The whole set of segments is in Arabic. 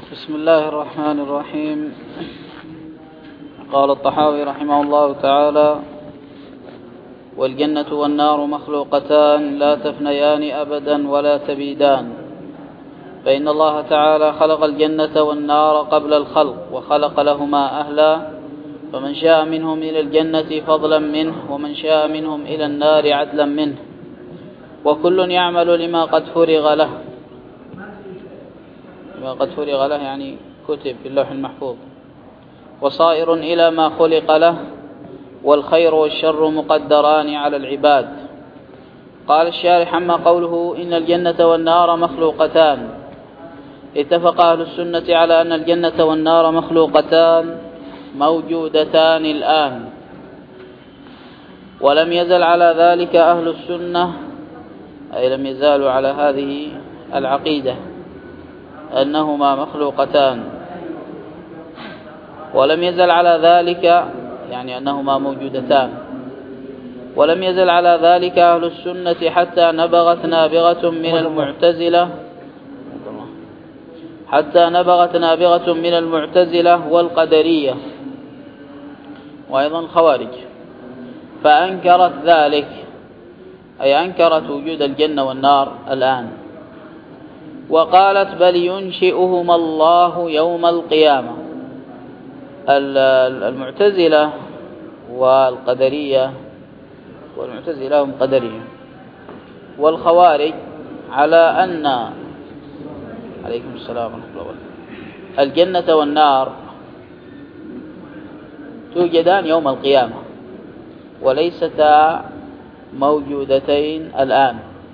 بسم الله الرحمن الرحيم. قال الطحاوي رحمه الله تعالى: والجنة والنار مخلوقتان لا تفنيان أبدا ولا تبيدان، فإن الله تعالى خلق الجنة والنار قبل الخلق وخلق لهما أهلا، فمن شاء منهم إلى الجنة فضلا منه ومن شاء منهم إلى النار عدلا منه، وكل يعمل لما قد فرغ له. ما قد فرغ له يعني كتب في اللوح المحفوظ، وصائر إلى ما خلق له، والخير والشر مقدران على العباد. قال الشارح: أما قوله إن الجنة والنار مخلوقتان، اتفق أهل السنة على أن الجنة والنار مخلوقتان موجودتان الآن، ولم يزل على ذلك أهل السنة، أي لم يزالوا على هذه العقيدة أنهما مخلوقتان، ولم يزل على ذلك يعني أنهما موجودتان، ولم يزل على ذلك أهل السنة حتى نبغت نابغة من المعتزلة والقدرية وأيضا الخوارج، فأنكرت ذلك، أي أنكرت وجود الجنة والنار الآن، وقالت بل ينشئهما الله يوم القيامة. المعتزلة والقدرية، والمعتزلة هم قدرية، والخوارج على أن عليكم السلام ورحمة الله وبركاته الجنة والنار توجدان يوم القيامة وليستا موجودتين الآن.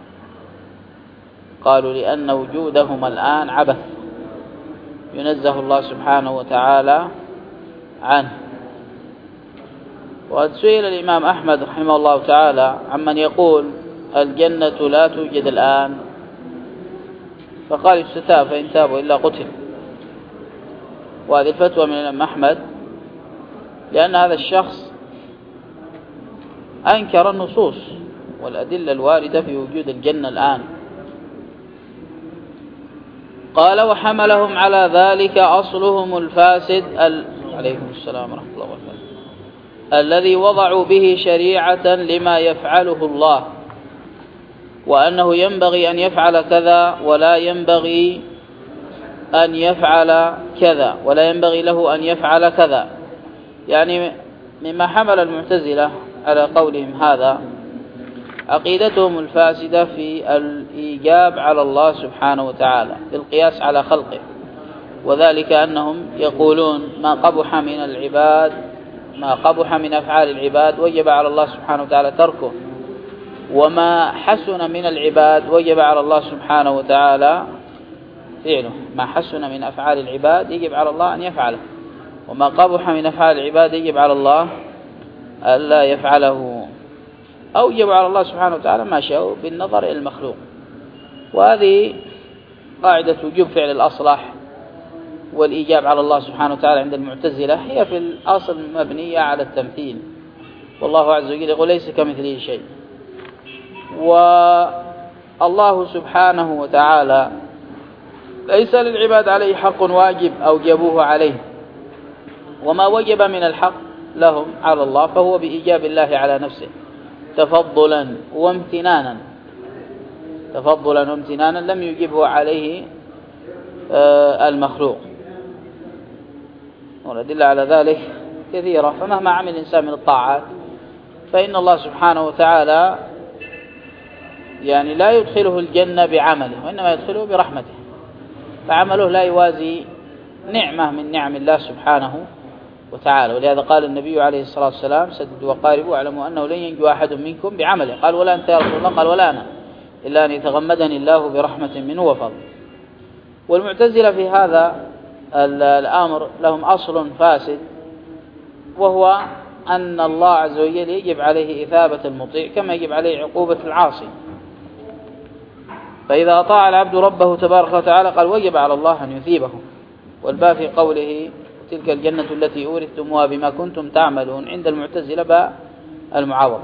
قالوا لأن وجودهما الآن عبث ينزه الله سبحانه وتعالى عنه. وقد سئل الإمام أحمد رحمه الله تعالى عمن يقول الجنة لا توجد الآن، فقال: يستتاب فإن تابوا إلا قتل. وهذه الفتوى من الإمام أحمد لأن هذا الشخص أنكر النصوص والأدلة الواردة في وجود الجنة الآن. قال: وحملهم على ذلك أصلهم الفاسد عليكم السلام ورحمة الله وبركاته الذي وضعوا به شريعة لما يفعله الله، وأنه ينبغي أن يفعل كذا ولا ينبغي أن يفعل كذا ولا ينبغي له أن يفعل كذا. يعني مما حمل المعتزلة على قولهم هذا عقيدتهم الفاسدة في الإيجاب على الله سبحانه وتعالى بالقياس على خلقه، وذلك أنهم يقولون ما قبح من أفعال العباد وجب على الله سبحانه وتعالى تركه، وما حسن من العباد وجب على الله سبحانه وتعالى فعله. ما حسن من أفعال العباد يجب على الله أن يفعله، وما قبح من أفعال العباد يجب على الله ألا يفعله، أو يجب على الله سبحانه وتعالى ما شاء بالنظر إلى المخلوق. وهذه قاعدة وجوب فعل الأصلح والإيجاب على الله سبحانه وتعالى عند المعتزلة هي في الأصل مبنية على التمثيل، والله عز وجل يقول ليس كمثله شيء. والله سبحانه وتعالى ليس للعباد عليه حق واجب أوجبوه عليه، وما وجب من الحق لهم على الله فهو بإيجاب الله على نفسه تفضلا وامتنانا لم يجبه عليه المخلوق. والأدلة على ذلك كثيرة. فمهما عمل الإنسان من الطاعات فإن الله سبحانه وتعالى يعني لا يدخله الجنة بعمله، وإنما يدخله برحمته، فعمله لا يوازي نعمة من نعم الله سبحانه وتعالى. ولهذا قال النبي عليه الصلاة والسلام: سددوا وقاربوا واعلموا أنه لن ينجو أحد منكم بعمله. قال: ولا أنت يا رسول الله؟ قال: ولا أنا، إلا أن يتغمدني الله برحمة منه وفضل. والمعتزلة في هذا الأمر لهم أصل فاسد، وهو أن الله عز وجل يجب عليه إثابة المطيع كما يجب عليه عقوبة العاصي. فإذا أطاع العبد ربه تبارك وتعالى قال وجب على الله أن يثيبه. والباء في قوله تلك الجنة التي أورثتموها بما كنتم تعملون عند المعتزلة باء المعاوضة،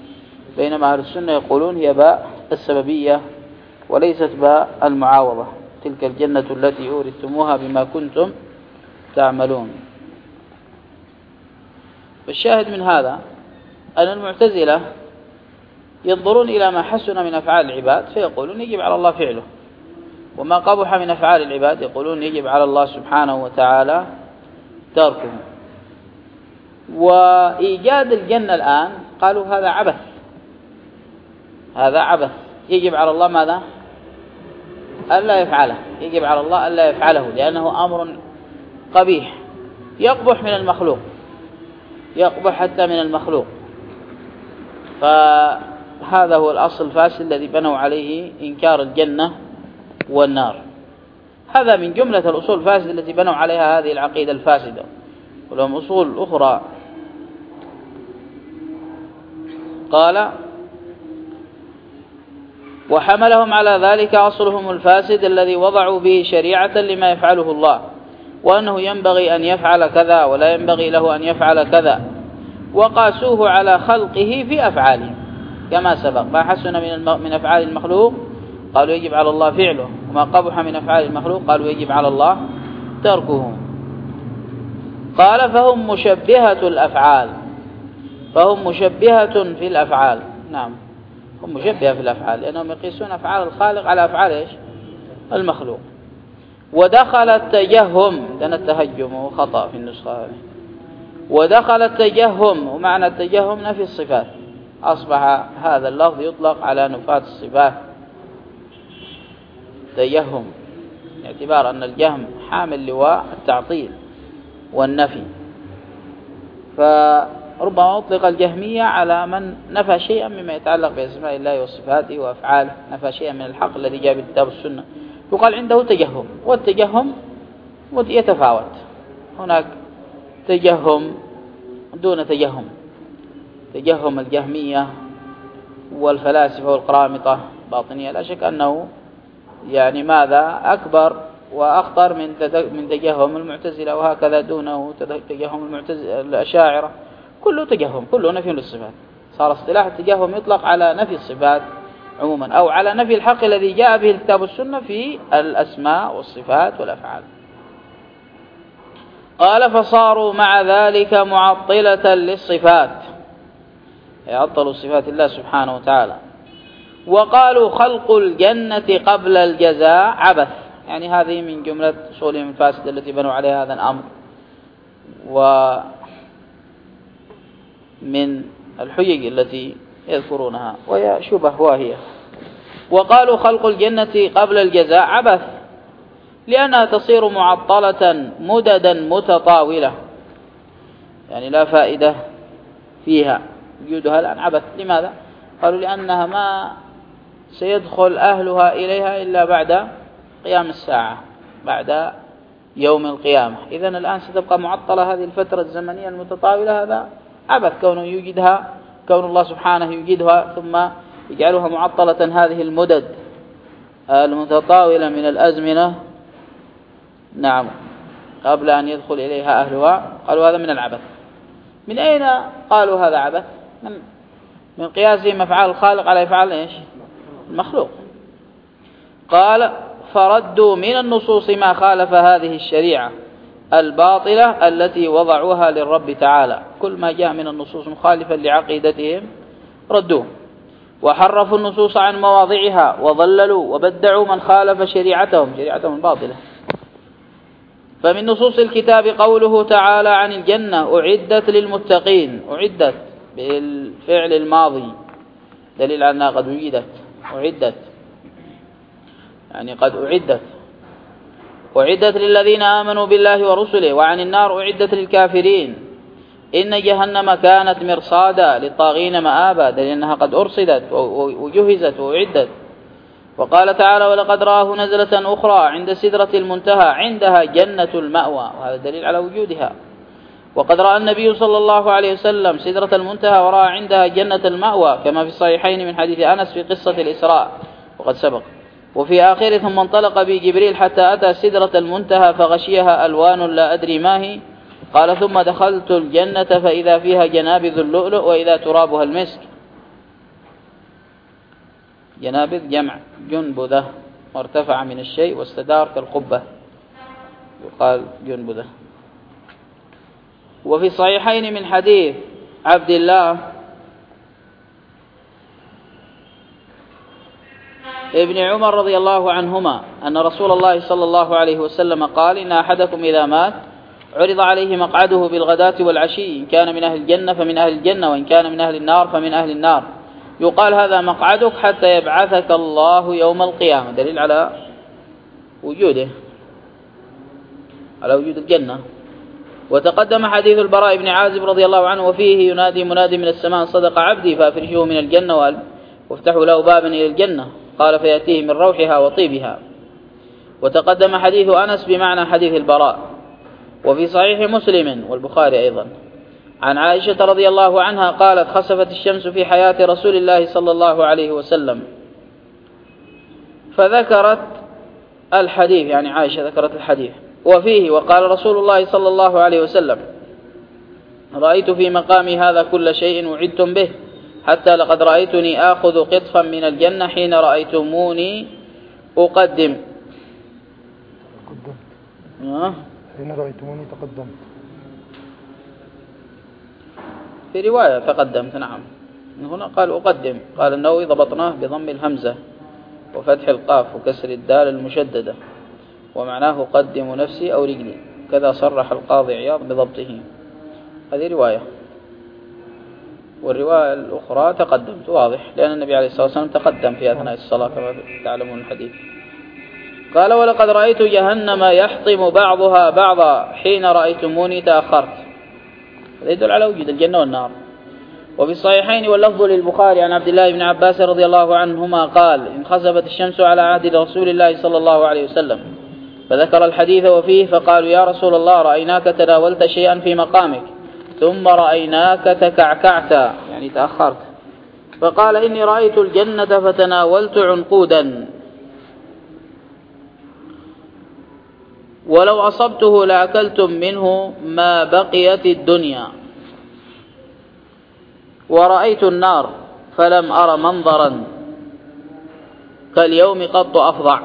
بينما أهل السنة يقولون هي باء السببية وليست باء المعاوضة. تلك الجنة التي أورثتموها بما كنتم تعملون. والشاهد من هذا أن المعتزلة ينظرون إلى ما حسن من أفعال العباد فيقولون يجب على الله فعله، وما قبح من أفعال العباد يقولون يجب على الله سبحانه وتعالى تركه. وإيجاد الجنة الآن قالوا هذا عبث، هذا عبث، يجب على الله ماذا؟ ألا يفعله، يجب على الله ألا يفعله، لأنه أمر قبيح يقبح من المخلوق، يقبح حتى من المخلوق. فهذا هو الأصل الفاسد الذي بنوا عليه إنكار الجنة والنار. هذا من جملة الأصول الفاسدة التي بنوا عليها هذه العقيدة الفاسدة، ولهم أصول أخرى. قال وحملهم على ذلك أصلهم الفاسد الذي وضعوا به شريعة لما يفعله الله، وأنه ينبغي أن يفعل كذا ولا ينبغي له أن يفعل كذا، وقاسوه على خلقه في أفعاله كما سبق. ما حسن من أفعال المخلوق قالوا يجب على الله فعله، وما قبح من أفعال المخلوق قالوا يجب على الله تركه. قال فهم مشبهة الأفعال، فهم مشبهة في الأفعال. نعم، هم مشبهة في الأفعال لأنهم يقيسون أفعال الخالق على أفعال إيش؟ المخلوق. ودخل التجهم، لأن التهجم خطأ في النسخة هذه. ودخل التجهم، ومعنى التجهم نفي الصفات، أصبح هذا اللفظ يطلق على نفاة الصفات. تجهم باعتبار أن الجهم حامل لواء التعطيل والنفي، فربما أطلق الجهمية على من نفى شيئا مما يتعلق بأسماء الله وصفاته وأفعاله، نفى شيئا من الحق الذي جاء بالكتاب والسنة، يقال عنده تجهم. والتجهم يتفاوت، هناك تجهم دون تجهم، تجهم الجهمية والفلاسفة والقرامطة باطنية لا شك أنه يعني ماذا أكبر وأخطر من تجهم المعتزلة، وهكذا دونه تجهم المعتزلة الأشاعرة، كله تجهم، كله نفي للصفات. صار اصطلاح التجهم يطلق على نفي الصفات عموما، أو على نفي الحق الذي جاء به الكتاب والسنة في الأسماء والصفات والأفعال. قال فصاروا مع ذلك معطلة للصفات، يعطلوا صفات الله سبحانه وتعالى. وقالوا خلق الجنة قبل الجزاء عبث، يعني هذه من جملة أصولهم الفاسدة التي بنوا عليها هذا الأمر، ومن الحجج التي يذكرونها وهي شبه واهية. وقالوا خلق الجنة قبل الجزاء عبث، لأنها تصير معطلة مددا متطاولة، يعني لا فائدة فيها وجودها الآن عبث. لماذا؟ قالوا لأنها ما سيدخل أهلها إليها إلا بعد قيام الساعة، بعد يوم القيامة. إذن الآن ستبقى معطلة هذه الفترة الزمنية المتطاولة، هذا عبث كونه يوجدها، كون الله سبحانه يوجدها ثم يجعلها معطلة هذه المدد المتطاولة من الأزمنة، نعم، قبل أن يدخل إليها أهلها. قالوا هذا من العبث. من أين قالوا هذا عبث؟ من قياسهم أفعال الخالق على أفعال إيش؟ المخلوق. قال فردوا من النصوص ما خالف هذه الشريعة الباطلة التي وضعوها للرب تعالى، كل ما جاء من النصوص مخالفا لعقيدتهم ردوه، وحرفوا النصوص عن مواضعها وضللوا وبدعوا من خالف شريعتهم الباطلة. فمن نصوص الكتاب قوله تعالى عن الجنة أعدت للمتقين، أعدت بالفعل الماضي دليل على أنها قد وجدت، أعدت يعني قد أعدت للذين آمنوا بالله ورسله. وعن النار أعدت للكافرين، إن جهنم كانت مرصادا للطاغين مآبا، دليل أنها قد أرصدت وجهزت وأعدت. وقال تعالى ولقد رآه نزلة أخرى عند سدرة المنتهى عندها جنة المأوى، وهذا دليل على وجودها. وقد رأى النبي صلى الله عليه وسلم سدرة المنتهى ورأى عندها جنة المأوى، كما في الصحيحين من حديث أنس في قصة الإسراء وقد سبق. وفي آخر ثم انطلق بي جبريل حتى أتى سدرة المنتهى فغشيها ألوان لا أدري ما هي، قال ثم دخلت الجنة فإذا فيها جنابذ اللؤلؤ وإذا ترابها المسك. جنابذ جمع جنبذة، وارتفع من الشيء واستدار كالقبة يقال جنبذة. وفي الصحيحين من حديث عبد الله ابن عمر رضي الله عنهما أن رسول الله صلى الله عليه وسلم قال: إن أحدكم إذا مات عرض عليه مقعده بالغداة والعشي، إن كان من أهل الجنة فمن أهل الجنة، وإن كان من أهل النار فمن أهل النار، يقال هذا مقعدك حتى يبعثك الله يوم القيامة. دليل على وجوده، على وجود الجنة. وتقدم حديث البراء بن عازب رضي الله عنه: وفيه ينادي منادي من السماء: صدق عبدي فأفرشه من الجنة وافتحوا له بابا إلى الجنة، قال فيأتيه من روحها وطيبها. وتقدم حديث أنس بمعنى حديث البراء. وفي صحيح مسلم والبخاري أيضا عن عائشة رضي الله عنها قالت: خسفت الشمس في حياة رسول الله صلى الله عليه وسلم، فذكرت الحديث، يعني عائشة ذكرت الحديث، وفيه: وقال رسول الله صلى الله عليه وسلم: رأيت في مقامي هذا كل شيء وعدتم به، حتى لقد رأيتني آخذ قطفا من الجنة حين رأيتموني أقدم. حين رأيتموني تقدمت. في رواية تقدمت، نعم. هنا قال أقدم. قال النووي: ضبطناه بضم الهمزة وفتح القاف وكسر الدال المشددة، ومعناه قدم نفسي أو رجلي، كذا صرح القاضي عياض بضبطه. هذه رواية. والرواية الأخرى تقدمت، واضح، لأن النبي عليه الصلاة والسلام تقدم في أثناء الصلاة كما تعلمون الحديث. قال: ولقد رأيت جهنم يحطم بعضها بعضا حين رأيتموني تأخرت. هذا يدل على وجود الجنة والنار. وفي الصحيحين واللفظ للبخاري عن عبد الله بن عباس رضي الله عنهما قال: انخسفت الشمس على عهد رسول الله صلى الله عليه وسلم، فذكر الحديث وفيه، فقالوا: يا رسول الله، رأيناك تناولت شيئا في مقامك، ثم رأيناك تكعكعت، يعني تأخرت. فقال: إني رأيت الجنة فتناولت عنقودا، ولو أصبته لأكلتم منه ما بقيت الدنيا. ورأيت النار فلم أر منظرا كاليوم قط أفظع.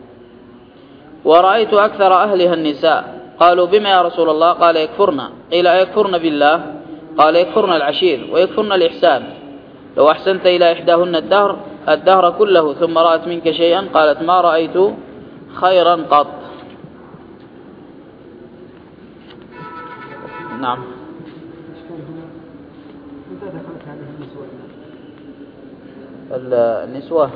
ورأيت أكثر أهلها النساء. قالوا: بما يا رسول الله؟ قال: يكفرن. قيل: يكفرن بالله؟ قال: يكفرن العشير ويكفرن الإحسان. لو أحسنت إلى إحداهن الدهر كله ثم رأت منك شيئا، قالت: ما رأيت خيرا قط. نعم. النسوة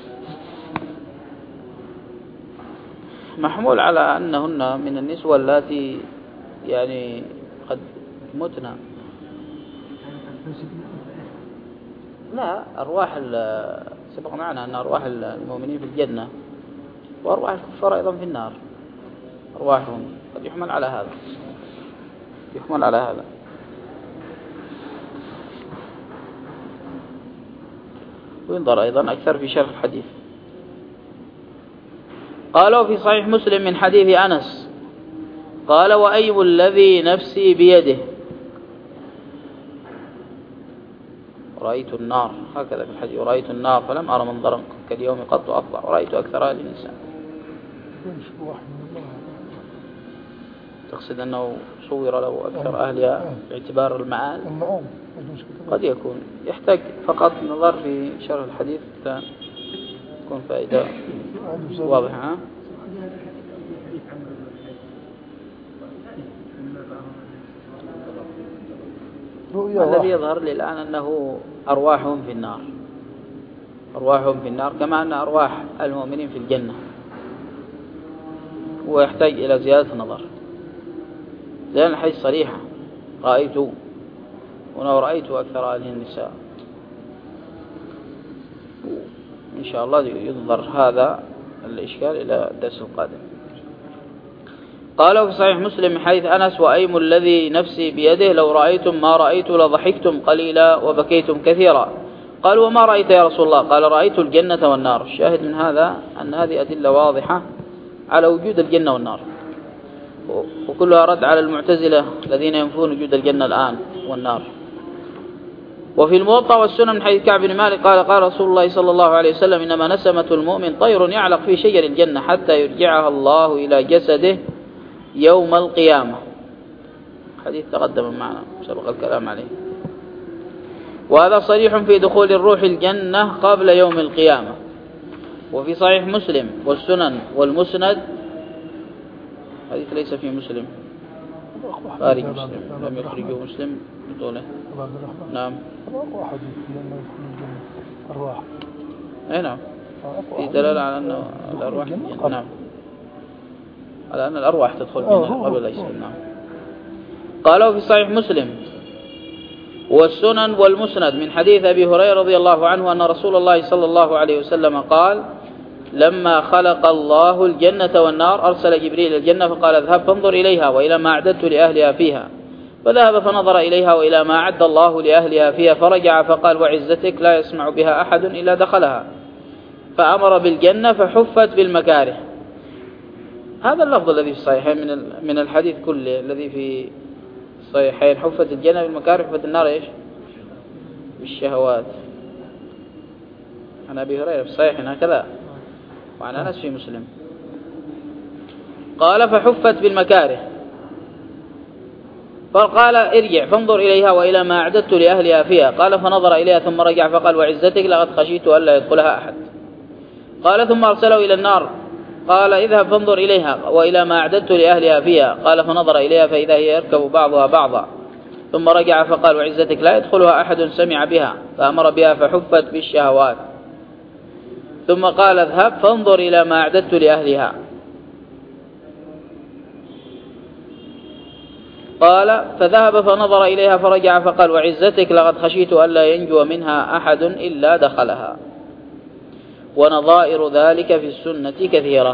محمول على أنهن من النسوة التي يعني قد متنا. لا، أرواح سبق معنا أن أرواح المؤمنين في الجنة وأرواح الكفار أيضا في النار، أرواحهم قد يحمل على هذا، يحمل على هذا. وينظر أيضا أكثر في شرح الحديث. قالوا في صحيح مسلم من حديث أنس قال: وأيم الذي نفسي بيده. رأيت النار، هكذا في الحديث: ورأيت النار فلم أرى منظرا كاليوم قط أفظع، ورأيت أكثر أهل النساء. تقصد أنه صور له أكثر أهلها باعتبار المعال؟ قد يكون يحتاج فقط نظر في شرح الحديث تكون فائدة واضحة. الذي يظهر لي الآن أنه أرواحهم في النار، أرواحهم في النار كما أن أرواح المؤمنين في الجنة، ويحتاج إلى زيادة نظر، لأن الحديث صريحة: رأيت ولو رأيت أكثر أهل النساء. إن شاء الله ينظر هذا الإشكال إلى الدرس القادم. قالوا في صحيح مسلم من حديث أنس: وأيم الذي نفسي بيده لو رأيتم ما رأيت لضحكتم قليلا وبكيتم كثيرا. قالوا: وما رأيت يا رسول الله؟ قال: رأيت الجنة والنار. الشاهد من هذا أن هذه أدلة واضحة على وجود الجنة والنار، وكلها رد على المعتزلة الذين ينفون وجود الجنة الآن والنار. وفي الموطأ والسنن من حديث كعب بن مالك قال قال رسول الله صلى الله عليه وسلم إنما نسمة المؤمن طير يعلق في شجر الجنة حتى يرجعها الله إلى جسده يوم القيامة. حديث تقدم معنا سبق الكلام عليه. وهذا صريح في دخول الروح الجنة قبل يوم القيامة. وفي صحيح مسلم والسنن والمسند، حديث ليس في مسلم خارج مسلم، لم يخرجه مسلم بطوله. نعم أرواح. أي نعم، في دلالة على أن الأرواح نعم، على أن الأرواح تدخل الجنة قبل الأجساد. نعم. قالوا في صحيح مسلم والسنن والمسند من حديث أبي هريرة رضي الله عنه أن رسول الله صلى الله عليه وسلم قال لما خلق الله الجنة والنار أرسل جبريل الجنة فقال اذهب فانظر إليها وإلى ما أعددت لأهلها فيها، فذهب فنظر إليها وإلى ما أعد الله لأهلها فيها، فرجع فقال وعزتك لا يسمع بها أحد إلا دخلها، فأمر بالجنة فحفت بالمكاره. هذا اللفظ الذي في الصحيحين من الحديث كله الذي في الصحيحين، حفت الجنة بالمكاره حفت النار إيش؟ بالشهوات. عن أبي هريرة في الصحيحين هكذا، وعن أنس في مسلم. قال فحفت بالمكاره، فقال ارجع فانظر إليها وإلى ما أعددت لأهلها فيها، قال فنظر إليها ثم رجع فقال وعزتك لقد خشيت ألا يدخلها أحد. قال ثم أرسله إلى النار قال اذهب فانظر إليها وإلى ما أعددت لأهلها فيها، قال فنظر إليها فإذا هي يركب بعضها بعضا، ثم رجع فقال وعزتك لا يدخلها أحد سمع بها، فأمر بها فحفت بالشهوات، ثم قال اذهب فانظر إلى ما أعددت لأهلها. قال فذهب فنظر إليها فرجع فقال وعزتك لقد خشيت ألا ينجو منها أحد إلا دخلها. ونظائر ذلك في السنة كثيرة.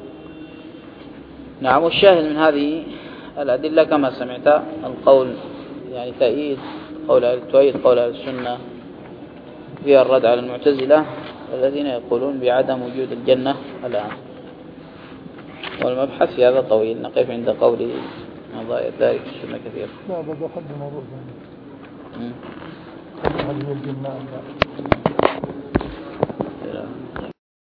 نعم. والشاهد من هذه الأدلة كما سمعت القول يعني تؤيد قول أهل السنة في الرد على المعتزلة الذين يقولون بعدم وجود الجنة الآن. والمبحث في هذا طويل، نقف عند قوله نظائر ذلك في السنة كثيرة. لا بدأ خد الموضوع هل هي الجنة